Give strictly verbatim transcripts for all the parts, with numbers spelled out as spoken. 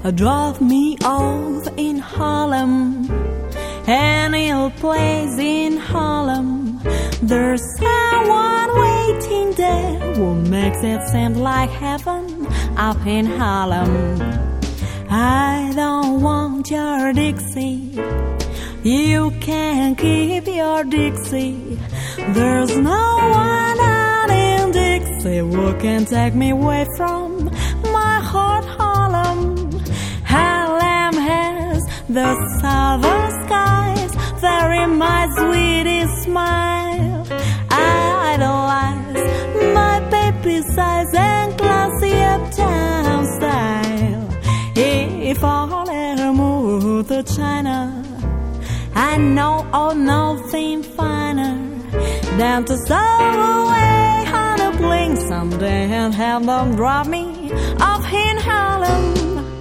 drop me off in Harlem, any old place in Harlem. There's someone waiting there who makes it seem like heaven up in Harlem. I don't want your Dixie, you can keep your Dixie. There's no one out in Dixie who can take me away from my heart, Harlem. Harlem has the southern skies, very my sweetest smile. I idolize my baby's eyes and classy uptown style. If I ever move to China, I know oh nothing finer than to sail away on a plane someday and have them drop me off in Harlem.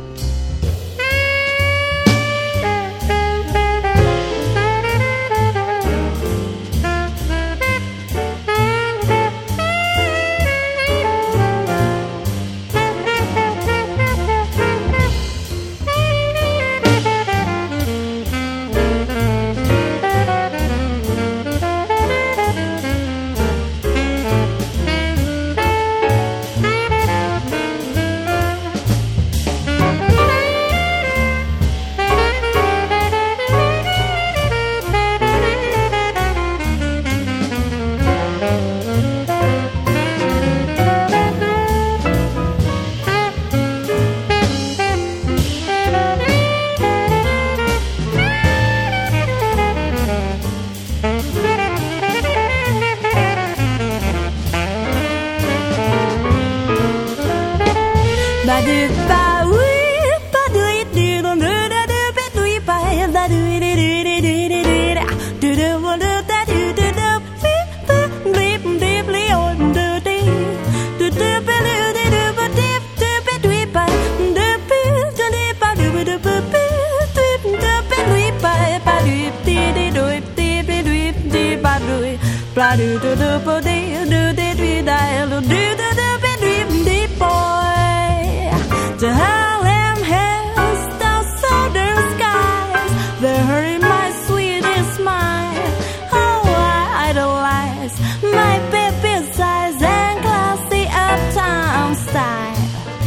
The Harlem has the southern skies, very my sweetest smile. How I idolize my baby's eyes and classy uptown style.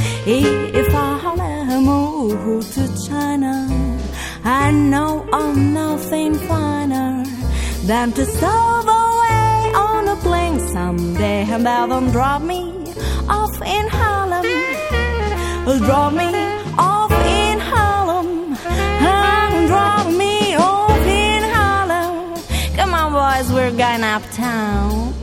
If I move to China, I know I'm nothing finer than to sail away on a plane someday and have them drop me off in Harlem. Drop me off in Harlem, and drop me off in Harlem. Come on, boys, we're going uptown.